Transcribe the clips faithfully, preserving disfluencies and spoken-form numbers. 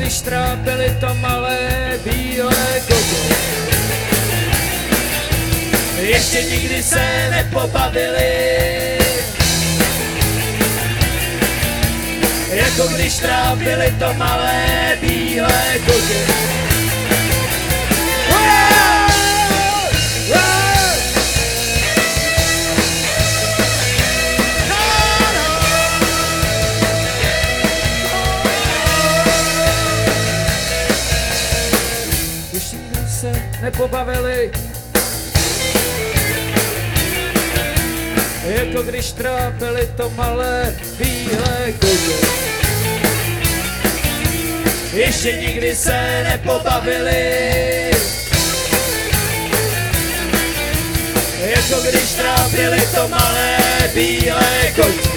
když trápili to malé bílé koně. Ještě nikdy se nepobavili, jako když trápili to malé bílé koně. Ještě nikdy se nepobavili, jako když trápili to malé bílé koně. Ještě nikdy se nepobavili, jako když trápili to malé bílé koně.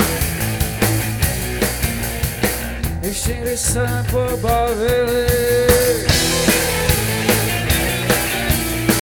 Ještě když se pobavili,